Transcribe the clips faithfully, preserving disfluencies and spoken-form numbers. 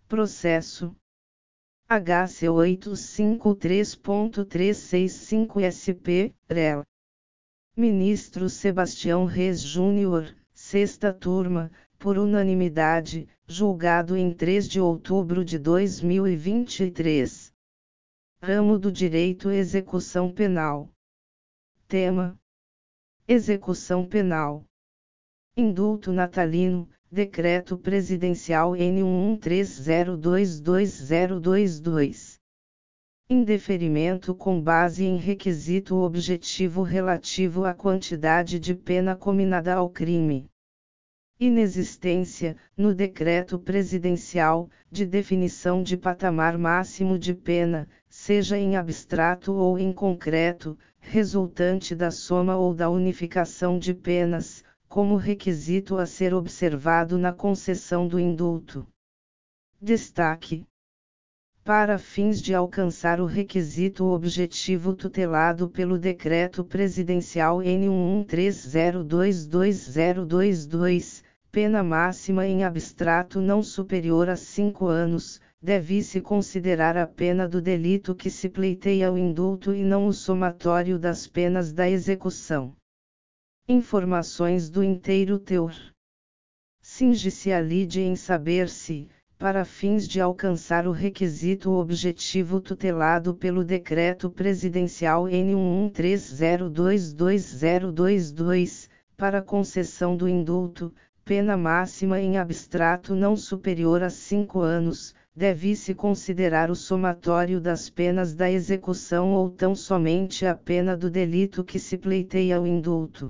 Processo H C oito cinco três ponto três seis cinco S P, R E L. Ministro Sebastião Reis Júnior, sexta turma, por unanimidade, julgado em três de outubro de dois mil e vinte e três. Ramo do Direito Execução Penal. Tema: Execução Penal. Indulto natalino, Decreto Presidencial N um um três zero dois dois zero dois dois. Indeferimento com base em requisito objetivo relativo à quantidade de pena cominada ao crime. Inexistência, no Decreto Presidencial, de definição de patamar máximo de pena, seja em abstrato ou em concreto, resultante da soma ou da unificação de penas, como requisito a ser observado na concessão do indulto. Destaque: para fins de alcançar o requisito objetivo tutelado pelo Decreto Presidencial N um um três zero dois dois zero dois dois, pena máxima em abstrato não superior a cinco anos, deve-se considerar a pena do delito que se pleiteia o indulto e não o somatório das penas da execução. Informações do inteiro teor. Cinge-se a lide em saber se, para fins de alcançar o requisito objetivo tutelado pelo Decreto Presidencial N um um três zero dois dois zero dois dois, para concessão do indulto, pena máxima em abstrato não superior a cinco anos, deve-se considerar o somatório das penas da execução ou tão somente a pena do delito que se pleiteia o indulto.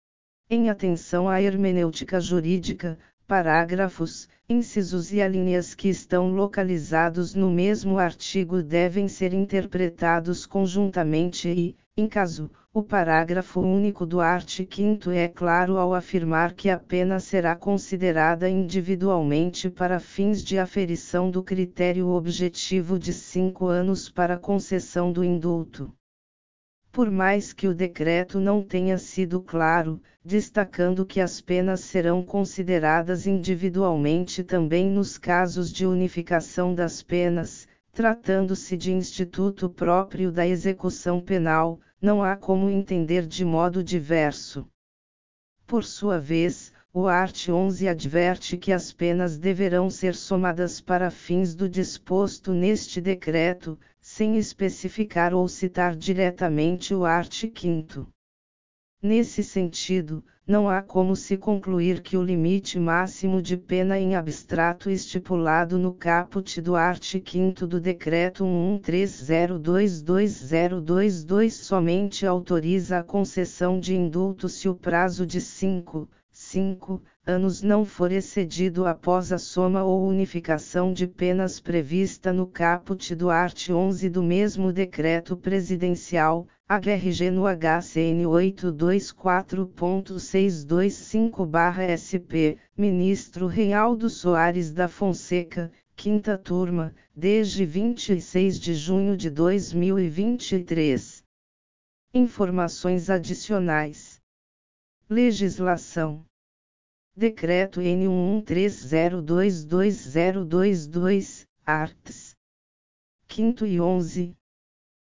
Em atenção à hermenêutica jurídica, parágrafos, incisos e alíneas que estão localizados no mesmo artigo devem ser interpretados conjuntamente e, em caso, o parágrafo único do artigo quinto é claro ao afirmar que a pena será considerada individualmente para fins de aferição do critério objetivo de cinco anos para concessão do indulto. Por mais que o decreto não tenha sido claro, destacando que as penas serão consideradas individualmente também nos casos de unificação das penas, tratando-se de instituto próprio da execução penal, não há como entender de modo diverso. Por sua vez, o art. onze adverte que as penas deverão ser somadas para fins do disposto neste decreto, sem especificar ou citar diretamente o artigo quinto. Nesse sentido, não há como se concluir que o limite máximo de pena em abstrato estipulado no caput do artigo quinto do Decreto um um três zero dois dois zero dois dois somente autoriza a concessão de indulto se o prazo de cinco, cinco anos não for excedido após a soma ou unificação de penas prevista no caput do artigo onze do mesmo Decreto Presidencial, H R G no H C N oitocentos e vinte e quatro ponto seiscentos e vinte e cinco barra S P, Ministro Reinaldo Soares da Fonseca, quinta turma, desde vinte e seis de junho de dois mil e vinte e três. Informações adicionais. Legislação. Decreto N um um três zero dois dois zero dois dois, arts. quinto e onze.